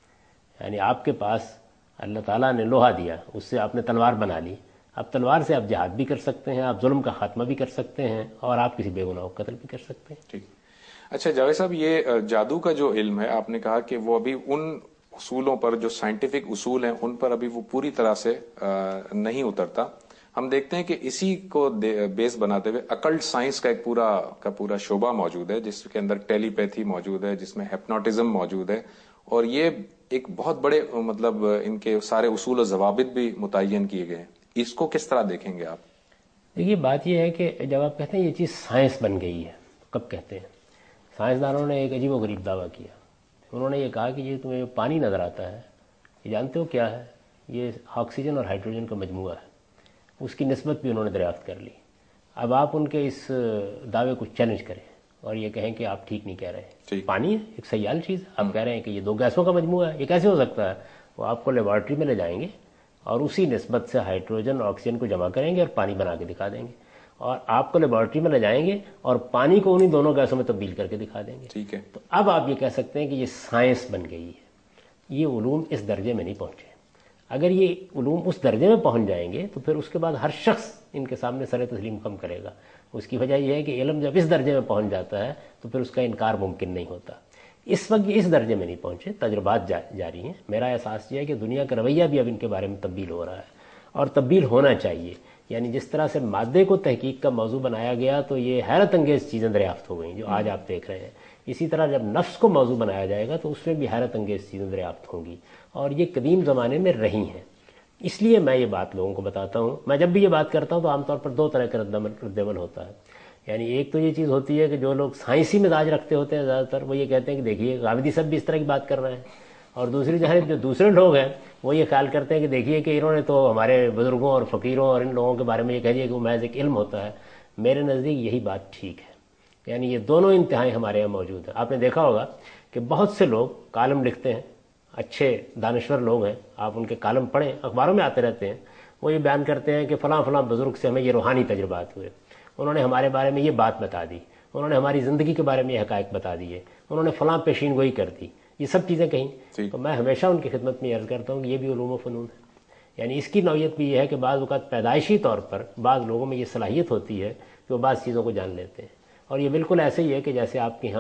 ہے، یعنی آپ کے پاس اللہ تعالیٰ نے لوہا دیا، اس سے آپ نے تلوار بنا لی، اب تلوار سے آپ جہاد بھی کر سکتے ہیں، آپ ظلم کا خاتمہ بھی کر سکتے ہیں، اور آپ کسی بے گناہ کو قتل بھی کر سکتے ہیں۔ ٹھیک۔ اچھا جاوید صاحب، یہ جادو کا جو علم ہے، آپ نے کہا کہ وہ ابھی ان اصولوں پر جو سائنٹیفک اصول ہیں ان پر ابھی وہ پوری طرح سے نہیں اترتا۔ ہم دیکھتے ہیں کہ اسی کو بیس بناتے ہوئے اکلٹ سائنس کا ایک پورا کا پورا شعبہ موجود ہے، جس کے اندر ٹیلی پیتھی موجود ہے، جس میں ہیپنوٹزم موجود ہے، اور یہ ایک بہت بڑے مطلب ان کے سارے اصول و ضوابط بھی متعین کیے گئے ہیں۔ اس کو کس طرح دیکھیں گے آپ؟ دیکھیے بات یہ ہے کہ جب آپ کہتے ہیں یہ چیز سائنس بن گئی ہے، کب کہتے ہیں؟ سائنسدانوں نے ایک عجیب و غریب دعویٰ کیا، انہوں نے یہ کہا کہ یہ تمہیں پانی نظر آتا ہے، یہ جانتے ہو کیا ہے؟ یہ آکسیجن اور ہائیڈروجن کا مجموعہ ہے۔ اس کی نسبت بھی انہوں نے دریافت کر لی۔ اب آپ ان کے اس دعوے کو چیلنج کریں اور یہ کہیں کہ آپ ٹھیک نہیں کہہ رہے ہیں، پانی ایک سیال چیز ہے، آپ کہہ رہے ہیں کہ یہ دو گیسوں کا مجموعہ ہے، یہ کیسے ہو سکتا ہے؟ وہ آپ کو لیبارٹری میں لے جائیں گے اور اسی نسبت سے ہائیڈروجن اور آکسیجن کو جمع کریں گے اور پانی بنا کے دکھا دیں گے، اور آپ کو لیبارٹری میں لے جائیں گے اور پانی کو انہی دونوں گیسوں میں تبدیل کر کے دکھا دیں گے۔ ٹھیک ہے، تو اب آپ یہ کہہ سکتے ہیں کہ یہ سائنس بن گئی ہے۔ یہ علوم اس درجے میں نہیں پہنچے۔ اگر یہ علوم اس درجے میں پہنچ جائیں گے تو پھر اس کے بعد ہر شخص ان کے سامنے سر تسلیم کم کرے گا۔ اس کی وجہ یہ ہے کہ علم جب اس درجے میں پہنچ جاتا ہے تو پھر اس کا انکار ممکن نہیں ہوتا۔ اس وقت یہ اس درجے میں نہیں پہنچے، تجربات جاری ہیں۔ میرا احساس یہ ہے کہ دنیا کا رویہ بھی اب ان کے بارے میں تبدیل ہو رہا ہے، اور تبدیل ہونا چاہیے۔ یعنی جس طرح سے مادے کو تحقیق کا موضوع بنایا گیا تو یہ حیرت انگیز چیزیں دریافت ہو گئیں جو آج آپ دیکھ رہے ہیں۔ اسی طرح جب نفس کو موضوع بنایا جائے گا تو اس میں بھی حیرت انگیز چیزیں دریافت ہوں گی، اور یہ قدیم زمانے میں رہی ہیں۔ اس لیے میں یہ بات لوگوں کو بتاتا ہوں۔ میں جب بھی یہ بات کرتا ہوں تو عام طور پر دو طرح کا رد عمل ہوتا ہے۔ یعنی ایک تو یہ چیز ہوتی ہے کہ جو لوگ سائنسی مزاج رکھتے ہوتے ہیں زیادہ تر وہ یہ کہتے ہیں کہ دیکھیے غامدی صاحب بھی اس طرح کی بات کر رہے ہیں، اور دوسری جانب جو دوسرے لوگ ہیں وہ یہ خیال کرتے ہیں کہ دیکھیے کہ انہوں نے تو ہمارے بزرگوں اور فقیروں اور ان لوگوں کے بارے میں یہ کہہ دیا کہ وہ محض ایک علم ہوتا ہے۔ میرے نزدیک یہی بات ٹھیک ہے، یعنی یہ دونوں انتہائی ہمارے یہاں موجود ہیں۔ آپ نے دیکھا ہوگا کہ بہت سے لوگ کالم لکھتے ہیں، اچھے دانشور لوگ ہیں، آپ ان کے کالم پڑھیں، اخباروں میں آتے رہتے ہیں، وہ یہ بیان کرتے ہیں کہ فلاں فلاں بزرگ سے ہمیں یہ روحانی تجربات ہوئے، انہوں نے ہمارے بارے میں یہ بات بتا دی، انہوں نے ہماری زندگی کے بارے میں یہ حقائق بتا دیے، انہوں نے فلاں پیشین گوئی کر دی، یہ سب چیزیں کہیں۔ تو میں ہمیشہ ان کی خدمت میں عرض کرتا ہوں کہ یہ بھی علوم و فنون ہے۔ یعنی اس کی نوعیت بھی یہ ہے کہ بعض اوقات پیدائشی طور پر بعض لوگوں میں یہ صلاحیت ہوتی ہے کہ وہ بعض چیزوں کو جان لیتے ہیں، اور یہ بالکل ایسے ہی ہے کہ جیسے آپ کے ہاں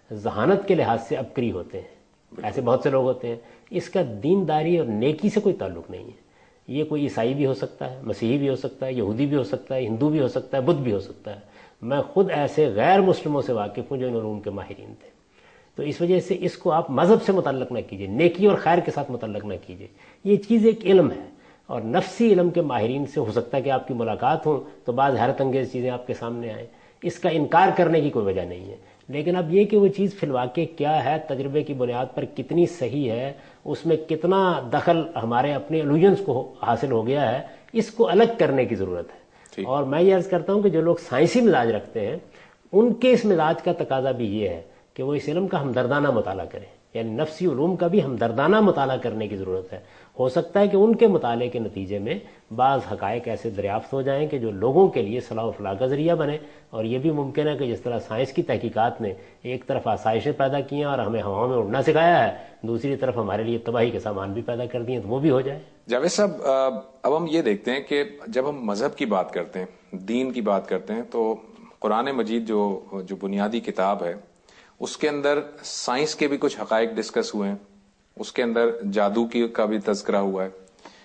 ذہانت کے لحاظ سے عبقری ہوتے ہیں، ایسے بہت سے لوگ ہوتے ہیں. اس کا دینداری اور نیکی سے کوئی تعلق نہیں ہے. یہ کوئی عیسائی بھی ہو سکتا ہے، مسیحی بھی ہو سکتا ہے، یہودی بھی ہو سکتا ہے، ہندو بھی ہو سکتا ہے، بدھ بھی ہو سکتا ہے. میں خود ایسے غیر مسلموں سے واقف ہوں جو ان علوم کے ماہرین تھے. تو اس وجہ سے اس کو آپ مذہب سے متعلق نہ کیجیے، نیکی اور خیر کے ساتھ متعلق نہ کیجیے. یہ چیز ایک علم ہے، اور نفسی علم کے ماہرین سے ہو سکتا ہے کہ آپ کی ملاقات ہوں تو بعض حیرت انگیز چیزیں آپ کے سامنے آئیں. اس کا انکار کرنے کی کوئی وجہ نہیں ہے، لیکن اب یہ کہ وہ چیز فی الواقع کیا ہے، تجربے کی بنیاد پر کتنی صحیح ہے، اس میں کتنا دخل ہمارے اپنے الوژنس کو حاصل ہو گیا ہے، اس کو الگ کرنے کی ضرورت ہے. اور میں یہ عرض کرتا ہوں کہ جو لوگ سائنسی مزاج رکھتے ہیں ان کے اس مزاج کا تقاضا بھی یہ ہے کہ وہ اس علم کا ہمدردانہ مطالعہ کریں، یعنی نفسی علوم کا بھی ہمدردانہ مطالعہ کرنے کی ضرورت ہے. ہو سکتا ہے کہ ان کے مطالعے کے نتیجے میں بعض حقائق ایسے دریافت ہو جائیں کہ جو لوگوں کے لیے صلاح و فلاح کا ذریعہ بنے. اور یہ بھی ممکن ہے کہ جس طرح سائنس کی تحقیقات نے ایک طرف آسائشیں پیدا کی ہیں اور ہمیں ہواؤں میں اڑنا سکھایا ہے، دوسری طرف ہمارے لیے تباہی کے سامان بھی پیدا کر دیے، تو وہ بھی ہو جائے. جاوید صاحب، اب ہم یہ دیکھتے ہیں کہ جب ہم مذہب کی بات کرتے ہیں، دین کی بات کرتے ہیں، تو قرآن مجید جو جو بنیادی کتاب ہے اس کے اندر سائنس کے بھی کچھ حقائق ڈسکس ہوئے ہیں، اس کے اندر جادو کی کا بھی تذکرہ ہوا ہے.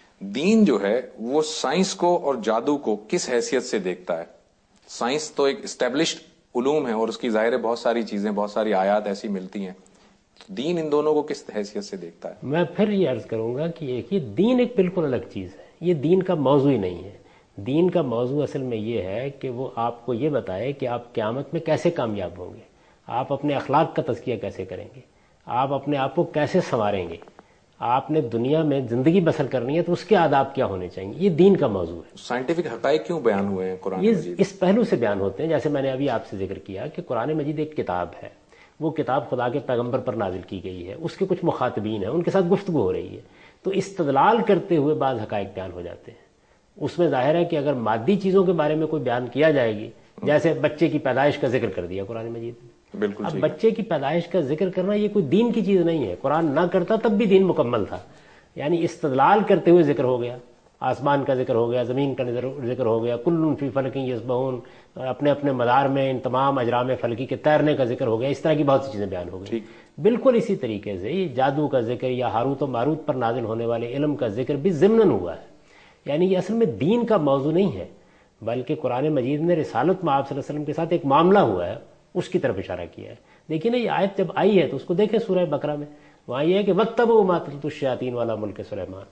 دین جو ہے وہ سائنس کو اور جادو کو کس حیثیت سے دیکھتا ہے؟ سائنس تو ایک اسٹیبلشڈ علوم ہے اور اس کی ظاہر بہت ساری چیزیں، بہت ساری آیات ایسی ملتی ہیں. دین ان دونوں کو کس حیثیت سے دیکھتا ہے؟ میں پھر یہ عرض کروں گا کہ یہ دین ایک بالکل الگ چیز ہے، یہ دین کا موضوع ہی نہیں ہے. دین کا موضوع اصل میں یہ ہے کہ وہ آپ کو یہ بتائے کہ آپ قیامت میں کیسے کامیاب ہوں گے، آپ اپنے اخلاق کا تزکیہ کیسے کریں گے، آپ اپنے آپ کو کیسے سنواریں گے، آپ نے دنیا میں زندگی بسر کرنی ہے تو اس کے آداب کیا ہونے چاہیے. یہ دین کا موضوع ہے. سائنٹیفک حقائق کیوں بیان ہوئے ہیں قرآن یہ مجید؟ اس پہلو سے بیان ہوتے ہیں، جیسے میں نے ابھی آپ سے ذکر کیا کہ قرآن مجید ایک کتاب ہے، وہ کتاب خدا کے پیغمبر پر نازل کی گئی ہے، اس کے کچھ مخاطبین ہیں، ان کے ساتھ گفتگو ہو رہی ہے، تو استدلال کرتے ہوئے بعض حقائق بیان ہو جاتے ہیں. اس میں ظاہر ہے کہ اگر مادی چیزوں کے بارے میں کوئی بیان کیا جائے گی، جیسے بچے کی پیدائش کا ذکر کر دیا قرآن مجید نے. بالکل اب بچے کی پیدائش کا ذکر کرنا یہ کوئی دین کی چیز نہیں ہے، قرآن نہ کرتا تب بھی دین مکمل تھا. یعنی استدلال کرتے ہوئے ذکر ہو گیا، آسمان کا ذکر ہو گیا، زمین کا ذکر ہو گیا، کل فی فلک یسبحون، اپنے اپنے مدار میں ان تمام اجرام فلکی کے تیرنے کا ذکر ہو گیا. اس طرح کی بہت سی چیزیں بیان ہو گئی. بالکل اسی طریقے سے یہ جادو کا ذکر یا ہاروت و ماروت پر نازل ہونے والے علم کا ذکر بھی ضمناً ہوا ہے. یعنی یہ اصل میں دین کا موضوع نہیں ہے، بلکہ قرآن مجید نے رسالت میں آپ صلی اللہ علیہ وسلم کے ساتھ ایک معاملہ ہوا ہے اس کی طرف اشارہ کیا ہے. دیکھیے نا، یہ آیت جب آئی ہے تو اس کو دیکھیں سورہ بقرہ میں، وہاں یہ ہے کہ وَاتَّبَعُوا مَا تَتْلُو الشَّيَاطِینُ عَلَىٰ مُلْکِ سلیمان.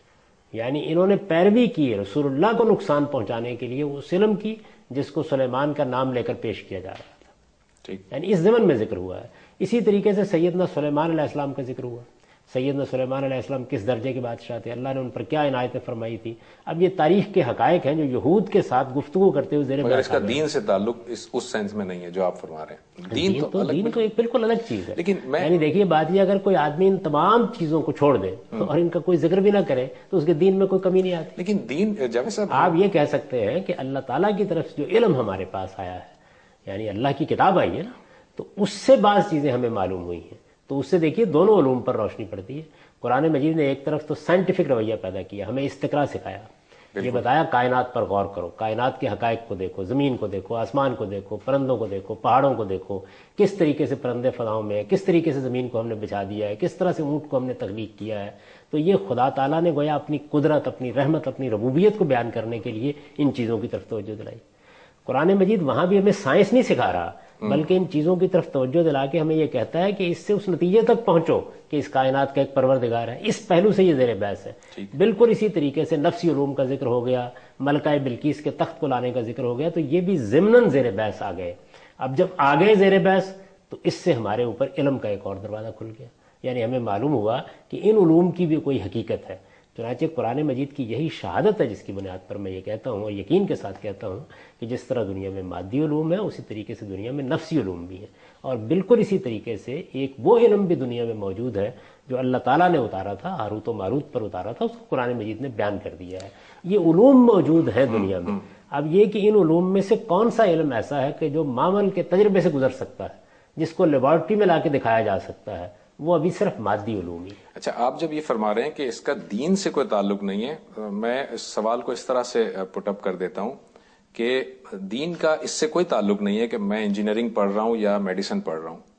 یعنی انہوں نے پیروی کی رسول اللہ کو نقصان پہنچانے کے لیے اس علم کی جس کو سلیمان کا نام لے کر پیش کیا جا رہا تھا. یعنی اس ضمن میں ذکر ہوا ہے. اسی طریقے سے سیدنا سلیمان علیہ السلام کا ذکر ہوا. سیدنا سلیمان علیہ السلام کس درجے کے بادشاہ تھے، اللہ نے ان پر کیا عنایتیں فرمائی تھی. اب یہ تاریخ کے حقائق ہیں جو یہود کے ساتھ گفتگو کرتے ہوئے زیر مگر اس کا دین سے تعلق اس اس سینس میں نہیں ہے جو آپ فرما رہے ہیں. دین تو دین تو ایک بالکل الگ چیز ہے. لیکن میں یعنی دیکھیے بات یہ، اگر کوئی آدمی ان تمام چیزوں کو چھوڑ دے اور ان کا کوئی ذکر بھی نہ کرے تو اس کے دین میں کوئی کمی نہیں آتی. لیکن دین جاوید صاحب، آپ یہ کہہ سکتے ہیں کہ اللہ تعالیٰ کی طرف جو علم ہمارے پاس آیا ہے، یعنی اللہ کی کتاب آئی ہے نا، تو اس سے بعض چیزیں ہمیں معلوم ہوئی ہیں. تو اس سے دیکھیے دونوں علوم پر روشنی پڑتی ہے. قرآن مجید نے ایک طرف تو سائنٹیفک رویہ پیدا کیا، ہمیں استقرا سکھایا، یہ بتایا کائنات پر غور کرو، کائنات کے حقائق کو دیکھو، زمین کو دیکھو، آسمان کو دیکھو، پرندوں کو دیکھو، پہاڑوں کو دیکھو، کس طریقے سے پرندے فضاؤں میں ہیں، کس طریقے سے زمین کو ہم نے بچھا دیا ہے، کس طرح سے اونٹ کو ہم نے تخلیق کیا ہے. تو یہ خدا تعالیٰ نے گویا اپنی قدرت، اپنی رحمت، اپنی ربوبیت کو بیان کرنے کے لیے ان چیزوں کی طرف توجہ دلائی. قرآن مجید وہاں بھی ہمیں سائنس نہیں سکھا رہا، بلکہ ان چیزوں کی طرف توجہ دلا کے ہمیں یہ کہتا ہے کہ اس سے اس نتیجے تک پہنچو کہ اس کائنات کا ایک پروردگار ہے. اس پہلو سے یہ زیر بحث ہے. بالکل اسی طریقے سے نفسی علوم کا ذکر ہو گیا، ملکہ بلقیس کے تخت کو لانے کا ذکر ہو گیا، تو یہ بھی ضمناً زیر بحث آ گئے. اب جب آ گئے زیر بحث تو اس سے ہمارے اوپر علم کا ایک اور دروازہ کھل گیا. یعنی ہمیں معلوم ہوا کہ ان علوم کی بھی کوئی حقیقت ہے. چنانچہ قرآن مجید کی یہی شہادت ہے جس کی بنیاد پر میں یہ کہتا ہوں اور یقین کے ساتھ کہتا ہوں کہ جس طرح دنیا میں مادی علوم ہے اسی طریقے سے دنیا میں نفسی علوم بھی ہے. اور بالکل اسی طریقے سے ایک وہ علم بھی دنیا میں موجود ہے جو اللہ تعالیٰ نے اتارا تھا، ہاروت و ماروت پر اتارا تھا، اس کو قرآن مجید نے بیان کر دیا ہے. یہ علوم موجود ہیں دنیا میں. اب یہ کہ ان علوم میں سے کون سا علم ایسا ہے کہ جو معمل کے تجربے سے گزر سکتا ہے، جس کو لیبارٹری میں لا کے دکھایا جا سکتا ہے، وہ ابھی صرف مادی علوم ہی. اچھا، آپ جب یہ فرما رہے ہیں کہ اس کا دین سے کوئی تعلق نہیں ہے، میں اس سوال کو اس طرح سے پٹ اپ کر دیتا ہوں کہ دین کا اس سے کوئی تعلق نہیں ہے کہ میں انجینئرنگ پڑھ رہا ہوں یا میڈیسن پڑھ رہا ہوں.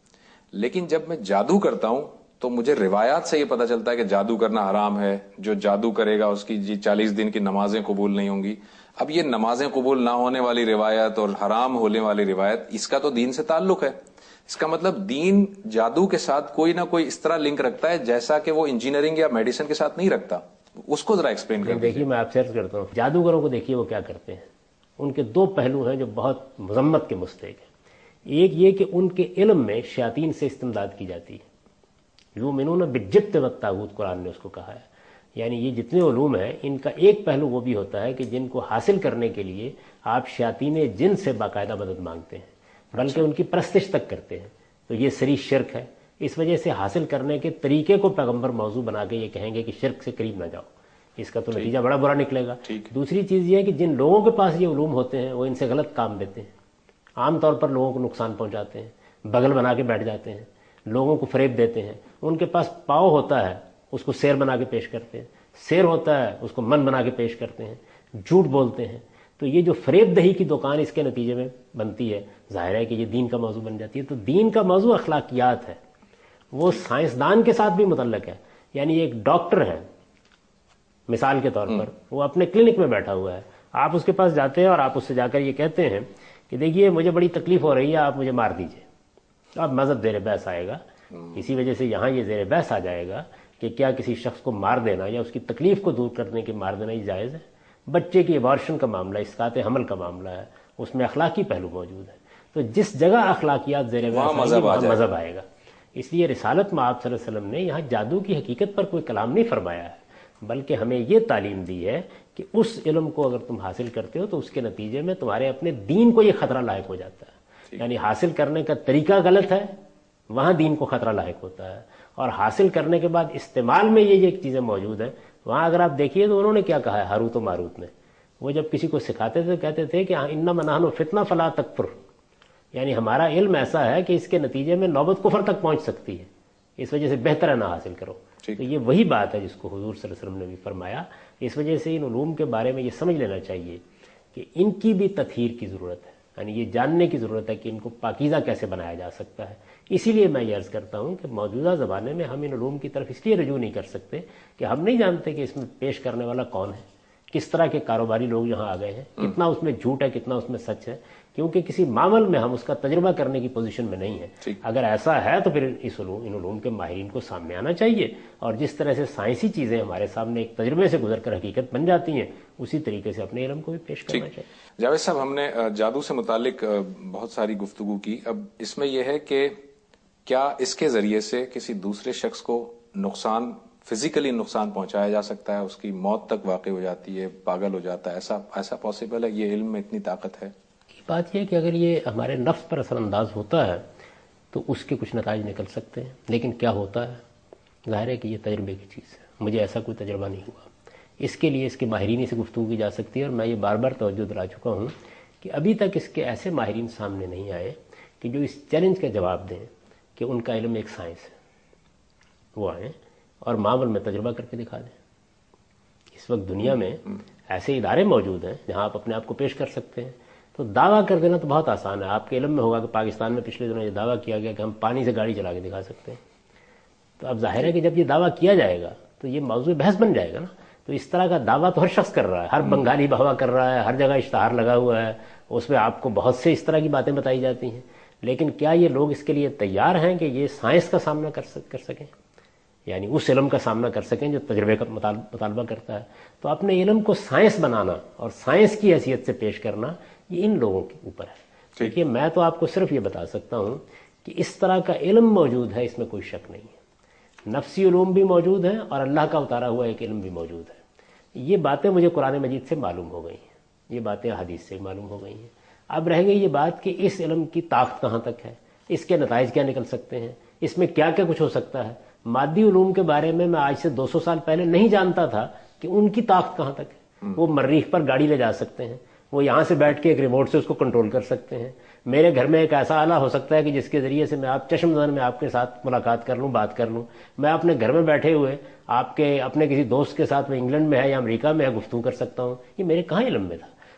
لیکن جب میں جادو کرتا ہوں تو مجھے روایات سے یہ پتا چلتا ہے کہ جادو کرنا حرام ہے، جو جادو کرے گا اس کی جی چالیس دن کی نمازیں قبول نہیں ہوں گی. اب یہ نمازیں قبول نہ ہونے والی روایت اور حرام ہونے والی روایت، اس کا تو دین سے تعلق ہے. اس کا مطلب دین جادو کے ساتھ کوئی نہ کوئی اس طرح لنک رکھتا ہے جیسا کہ وہ انجینئرنگ یا میڈیسن کے ساتھ نہیں رکھتا. اس کو ذرا ایکسپلین کر دیجیے. دیکھیے میں آپ سے عرض کرتا ہوں، جادوگروں کو دیکھیے وہ کیا کرتے ہیں. ان کے دو پہلو ہیں جو بہت مذمت کے مستحق ہیں. ایک یہ کہ ان کے علم میں شیاطین سے استمداد کی جاتی ہے. یؤمنون بالجبت والطاغوت قرآن نے اس کو کہا ہے. یعنی یہ جتنے علوم ہیں ان کا ایک پہلو وہ بھی ہوتا ہے کہ جن کو حاصل کرنے کے لیے آپ شیاطین جن سے باقاعدہ مدد مانگتے ہیں، بلکہ ان کی پرستش تک کرتے ہیں. تو یہ سری شرک ہے. اس وجہ سے حاصل کرنے کے طریقے کو پیغمبر موضوع بنا کے یہ کہیں گے کہ شرک سے قریب نہ جاؤ. اس کا تو نتیجہ بڑا برا نکلے گا. دوسری چیز یہ ہے کہ جن لوگوں کے پاس یہ علوم ہوتے ہیں وہ ان سے غلط کام دیتے ہیں. عام طور پر لوگوں کو نقصان پہنچاتے ہیں، بغل بنا کے بیٹھ جاتے ہیں، لوگوں کو فریب دیتے ہیں. ان کے پاس پاؤ ہوتا ہے اس کو سیر بنا کے پیش کرتے ہیں، سیر ہوتا ہے اس کو من بنا کے پیش کرتے ہیں، جھوٹ بولتے ہیں. تو یہ جو فریب دہی کی دکان اس کے نتیجے میں بنتی ہے، ظاہر ہے کہ یہ دین کا موضوع بن جاتی ہے. تو دین کا موضوع اخلاقیات ہے، وہ سائنسدان کے ساتھ بھی متعلق ہے. یعنی ایک ڈاکٹر ہے مثال کے طور پر، وہ اپنے کلینک میں بیٹھا ہوا ہے، آپ اس کے پاس جاتے ہیں اور آپ اس سے جا کر یہ کہتے ہیں کہ دیکھیے مجھے بڑی تکلیف ہو رہی ہے، آپ مجھے مار دیجئے. اب مذہب زیر بحث آئے گا. اسی وجہ سے یہاں یہ زیر بحث آ جائے گا کہ کیا کسی شخص کو مار دینا یا اس کی تکلیف کو دور کرنے کے مار دینا یہ جائز ہے. بچے کی ایبارشن کا معاملہ، اسقاط حمل کا معاملہ ہے، اس میں اخلاقی پہلو موجود ہے. تو جس جگہ اخلاقیات زیر بحث آئیں گی وہاں مذہب آئے گا. اس لیے رسالت میں آپ صلی اللہ علیہ وسلم نے یہاں جادو کی حقیقت پر کوئی کلام نہیں فرمایا ہے، بلکہ ہمیں یہ تعلیم دی ہے کہ اس علم کو اگر تم حاصل کرتے ہو تو اس کے نتیجے میں تمہارے اپنے دین کو یہ خطرہ لاحق ہو جاتا ہے. یعنی حاصل کرنے کا طریقہ غلط ہے، وہاں دین کو خطرہ لاحق ہوتا ہے. اور حاصل کرنے کے بعد استعمال میں یہ ایک چیزیں موجود ہیں. وہاں اگر آپ دیکھیے تو انہوں نے کیا کہا ہے ہاروت و ماروت نے. وہ جب کسی کو سکھاتے تھے کہتے تھے کہ انما نحن فتنہ فلا تکفر. یعنی ہمارا علم ایسا ہے کہ اس کے نتیجے میں نوبت کفر تک پہنچ سکتی ہے، اس وجہ سے بہتر ہے نہ حاصل کرو. تو یہ وہی بات ہے جس کو حضور صلی اللہ علیہ وسلم نے بھی فرمایا. اس وجہ سے ان علوم کے بارے میں یہ سمجھ لینا چاہیے کہ ان کی بھی تطہیر کی ضرورت ہے. یعنی یہ جاننے کی ضرورت ہے کہ ان کو پاکیزہ کیسے بنایا جا سکتا ہے. اسی لیے میں یہ عرض کرتا ہوں کہ موجودہ زمانے میں ہم ان علوم کی طرف اس لیے رجوع نہیں کر سکتے کہ ہم نہیں جانتے کہ اس میں پیش کرنے والا کون ہے، کس طرح کے کاروباری لوگ یہاں آ گئے ہیں، کتنا اس میں جھوٹ ہے، کتنا اس میں سچ ہے. کیونکہ کسی معامل میں ہم اس کا تجربہ کرنے کی پوزیشن میں نہیں ہے. اگر ایسا ہے تو پھر اس علوم ان علوم کے ماہرین کو سامنے آنا چاہیے، اور جس طرح سے سائنسی چیزیں ہمارے سامنے ایک تجربے سے گزر کر حقیقت بن جاتی ہیں، اسی طریقے سے اپنے علم کو بھی پیش کرنا چاہیے. جاوید صاحب، ہم نے جادو سے متعلق بہت ساری گفتگو کی. اب اس میں یہ ہے کہ کیا اس کے ذریعے سے کسی دوسرے شخص کو نقصان، فزیکلی نقصان پہنچایا جا سکتا ہے، اس کی موت تک واقع ہو جاتی ہے، پاگل ہو جاتا ہے، ایسا ایسا پاسبل ہے؟ یہ علم میں اتنی طاقت ہے؟ بات یہ ہے کہ اگر یہ ہمارے نفس پر اثر انداز ہوتا ہے تو اس کے کچھ نتائج نکل سکتے ہیں. لیکن کیا ہوتا ہے، ظاہر ہے کہ یہ تجربے کی چیز ہے. مجھے ایسا کوئی تجربہ نہیں ہوا. اس کے لیے اس کے ماہرین سے گفتگو کی جا سکتی ہے، اور میں یہ بار بار توجہ دلا چکا ہوں کہ ابھی تک اس کے ایسے ماہرین سامنے نہیں آئے کہ جو اس چیلنج کا جواب دیں کہ ان کا علم ایک سائنس ہے. وہ آئیں اور معامل میں تجربہ کر کے دکھا دیں. اس وقت دنیا میں ایسے ادارے موجود ہیں جہاں آپ اپنے آپ کو پیش کر سکتے ہیں. تو دعویٰ کر دینا تو بہت آسان ہے. آپ کے علم میں ہوگا کہ پاکستان میں پچھلے دنوں یہ دعویٰ کیا گیا کہ ہم پانی سے گاڑی چلا کے دکھا سکتے ہیں. تو اب ظاہر ہے کہ جب یہ دعویٰ کیا جائے گا تو یہ موضوع بحث بن جائے گا نا. تو اس طرح کا دعویٰ تو ہر شخص کر رہا ہے، ہر بنگالی بہوا کر رہا ہے، ہر جگہ اشتہار لگا ہوا ہے، اس میں آپ کو بہت سے اس طرح کی باتیں بتائی جاتی ہیں. لیکن کیا یہ لوگ اس کے لیے تیار ہیں کہ یہ سائنس کا سامنا کر سک کر سکیں، یعنی اس علم کا سامنا کر سکیں جو تجربے کا مطالبہ کرتا ہے؟ تو اپنے علم کو سائنس بنانا اور سائنس کی حیثیت سے پیش کرنا یہ ان لوگوں کے اوپر ہے. دیکھیے میں تو آپ کو صرف یہ بتا سکتا ہوں کہ اس طرح کا علم موجود ہے، اس میں کوئی شک نہیں ہے. نفسی علوم بھی موجود ہیں اور اللہ کا اتارا ہوا ایک علم بھی موجود ہے. یہ باتیں مجھے قرآن مجید سے معلوم ہو گئی ہیں، یہ باتیں حدیث سے معلوم ہو گئی ہیں. اب رہ گئی یہ بات کہ اس علم کی طاقت کہاں تک ہے، اس کے نتائج کیا نکل سکتے ہیں، اس میں کیا کیا کچھ ہو سکتا ہے. مادی علوم کے بارے میں میں آج سے دو سو سال پہلے نہیں جانتا تھا کہ ان کی طاقت کہاں تک ہے. وہ مریخ پر گاڑی لے جا سکتے ہیں، وہ یہاں سے بیٹھ کے ایک ریموٹ سے اس کو کنٹرول کر سکتے ہیں. میرے گھر میں ایک ایسا آلہ ہو سکتا ہے کہ جس کے ذریعے سے میں آپ چشم زن میں آپ کے ساتھ ملاقات کر لوں، بات کر لوں. میں اپنے گھر میں بیٹھے ہوئے آپ کے اپنے کسی دوست کے ساتھ، میں انگلینڈ میں ہے یا امریکہ میں ہے، گفتگو کر سکتا ہوں. یہ میرے کہاں علم میں تھا.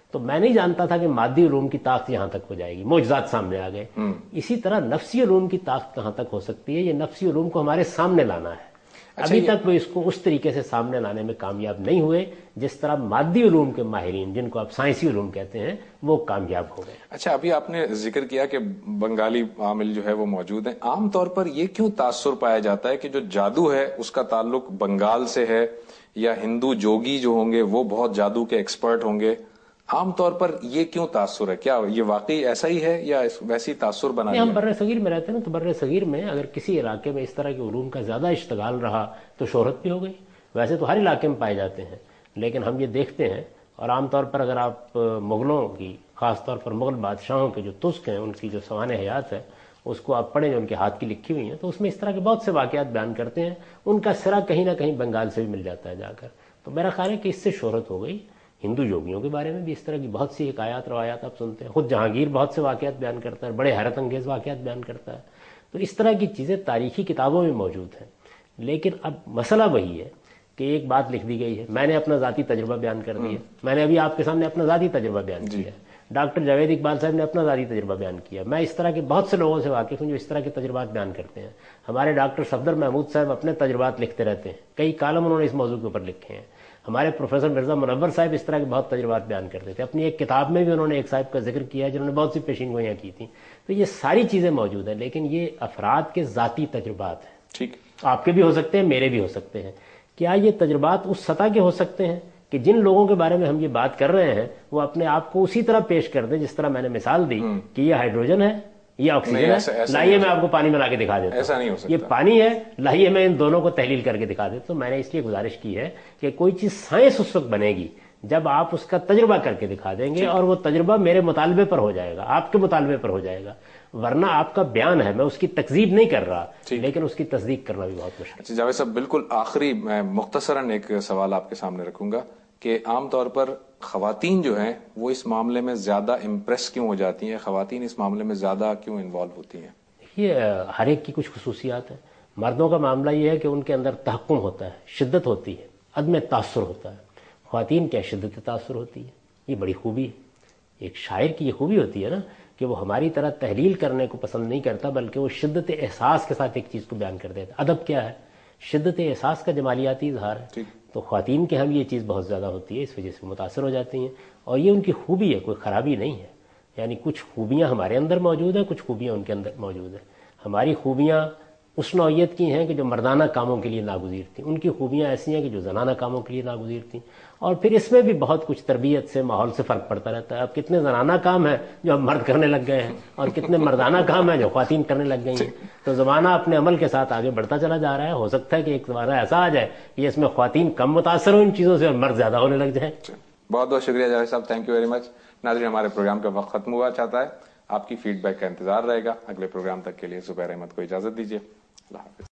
تو میں نہیں جانتا تھا کہ مادی علوم کی طاقت یہاں تک ہو جائے گی، معجزات سامنے آ گئے. اسی طرح نفسی علوم کی طاقت کہاں تک ہو سکتی ہے، یہ نفسی علوم کو ہمارے سامنے لانا ہے. ابھی تک وہ اس کو اس طریقے سے سامنے لانے میں کامیاب نہیں ہوئے جس طرح مادی علوم کے ماہرین، جن کو آپ سائنسی علوم کہتے ہیں، وہ کامیاب ہو گئے. اچھا، ابھی آپ نے ذکر کیا کہ بنگالی عامل جو ہے وہ موجود ہیں. عام طور پر یہ کیوں تاثر پایا جاتا ہے کہ جو جادو ہے اس کا تعلق بنگال سے ہے، یا ہندو جوگی جو ہوں گے وہ بہت جادو کے ایکسپرٹ ہوں گے؟ عام طور پر یہ کیوں تاثر ہے؟ کیا یہ واقعی ایسا ہی ہے یا ویسی تاثر بنا دیا؟ ہم بر صغیر میں رہتے ہیں نا، تو بر صغیر میں اگر کسی علاقے میں اس طرح کے علوم کا زیادہ اشتغال رہا تو شہرت بھی ہو گئی. ویسے تو ہر علاقے میں پائے جاتے ہیں، لیکن ہم یہ دیکھتے ہیں، اور عام طور پر اگر آپ مغلوں کی، خاص طور پر مغل بادشاہوں کے جو تسک ہیں، ان کی جو سوانح حیات ہے، اس کو آپ پڑھیں جو ان کے ہاتھ کی لکھی ہوئی ہیں، تو اس میں اس طرح کے بہت سے واقعات بیان کرتے ہیں. ان کا سرا کہیں نہ کہیں بنگال سے بھی مل جاتا ہے جا کر. تو میرا خیال ہے کہ اس سے شہرت ہو گئی. ہندو یوگیوں کے بارے میں بھی اس طرح کی بہت سی حکایات روایات آپ سنتے ہیں. خود جہانگیر بہت سے واقعات بیان کرتا ہے، بڑے حیرت انگیز واقعات بیان کرتا ہے. تو اس طرح کی چیزیں تاریخی کتابوں میں موجود ہیں. لیکن اب مسئلہ وہی ہے کہ ایک بات لکھ دی گئی ہے، میں نے اپنا ذاتی تجربہ بیان کر دیا. میں نے ابھی آپ کے سامنے اپنا ذاتی تجربہ بیان کیا. ڈاکٹر جاوید اقبال صاحب نے اپنا ذاتی تجربہ بیان کیا. میں اس طرح کے بہت سے لوگوں سے واقف ہوں جو اس طرح کے تجربات بیان کرتے ہیں. ہمارے ڈاکٹر صفدر محمود صاحب اپنے تجربات لکھتے رہتے ہیں، کئی کالم انہوں نے اس موضوع کے اوپر لکھے ہیں. ہمارے پروفیسر مرزا منور صاحب اس طرح کے بہت تجربات بیان کرتے تھے. اپنی ایک کتاب میں بھی انہوں نے ایک صاحب کا ذکر کیا ہے جنہوں نے بہت سی پیشین گوئیاں کی تھیں. تو یہ ساری چیزیں موجود ہیں، لیکن یہ افراد کے ذاتی تجربات ہیں. ٹھیک، آپ کے بھی ہو سکتے ہیں، میرے بھی ہو سکتے ہیں. کیا یہ تجربات اس سطح کے ہو سکتے ہیں کہ جن لوگوں کے بارے میں ہم یہ بات کر رہے ہیں وہ اپنے آپ کو اسی طرح پیش کر دیں جس طرح میں نے مثال دی کہ یہ ہائیڈروجن ہے، یہ آکسیجن ہے، لائیے میں آپ کو پانی ملا کے دکھا دیتا ہوں. ایسا نہیں ہو سکتا. یہ پانی ہے، لائیے میں ان دونوں کو تحلیل کر کے دکھا دیتا ہوں. میں نے اس لیے گزارش کی ہے کہ کوئی چیز سائنس اس وقت بنے گی جب آپ اس کا تجربہ کر کے دکھا دیں گے، اور وہ تجربہ میرے مطالبے پر ہو جائے گا، آپ کے مطالبے پر ہو جائے گا. ورنہ آپ کا بیان ہے، میں اس کی تکذیب نہیں کر رہا، لیکن اس کی تصدیق کرنا بھی بہت مشکل. اچھا جاوید صاحب، بالکل آخری میں مختصراً ایک سوال آپ کے سامنے رکھوں گا کہ عام طور پر خواتین جو ہیں وہ اس معاملے میں زیادہ امپریس کیوں ہو جاتی ہیں؟ خواتین اس معاملے میں زیادہ کیوں انوالو ہوتی ہیں؟ یہ ہر ایک کی کچھ خصوصیات ہیں. مردوں کا معاملہ یہ ہے کہ ان کے اندر تحکم ہوتا ہے، شدت ہوتی ہے، عدم تاثر ہوتا ہے. خواتین کیا شدت تاثر ہوتی ہے. یہ بڑی خوبی ہے. ایک شاعر کی یہ خوبی ہوتی ہے نا کہ وہ ہماری طرح تحلیل کرنے کو پسند نہیں کرتا، بلکہ وہ شدت احساس کے ساتھ ایک چیز کو بیان کر دیتا. ادب کیا ہے؟ شدت احساس کا جمالیاتی اظہار ہے. تو خواتین کے ہم یہ چیز بہت زیادہ ہوتی ہے، اس وجہ سے متاثر ہو جاتی ہیں. اور یہ ان کی خوبی ہے، کوئی خرابی نہیں ہے. یعنی کچھ خوبیاں ہمارے اندر موجود ہیں، کچھ خوبیاں ان کے اندر موجود ہیں. ہماری خوبیاں اس نوعیت کی ہیں کہ جو مردانہ کاموں کے لیے ناگزیر تھیں، ان کی خوبیاں ایسی ہیں کہ جو زنانہ کاموں کے لیے ناگزیر تھیں. اور پھر اس میں بھی بہت کچھ تربیت سے، ماحول سے فرق پڑتا رہتا ہے. اب کتنے زنانہ کام ہیں جو اب مرد کرنے لگ گئے ہیں، اور کتنے مردانہ کام ہیں جو خواتین کرنے لگ گئی ہیں. تو زمانہ اپنے عمل کے ساتھ آگے بڑھتا چلا جا رہا ہے. ہو سکتا ہے کہ ایک زمانہ ایسا آ جائے کہ اس میں خواتین کم متاثر ہوں ان چیزوں سے اور مرد زیادہ ہونے لگ جائیں. بہت بہت شکریہ جاوید صاحب، تھینک یو ویری مچ. ناظرین، ہمارے پروگرام کا وقت ختم ہوا چاہتا ہے. آپ کی فیڈ بیک کا انتظار رہے گا. اگلے پروگرام تک کے لیے زبیر احمد کو اجازت دیجیے. اللہ حافظ.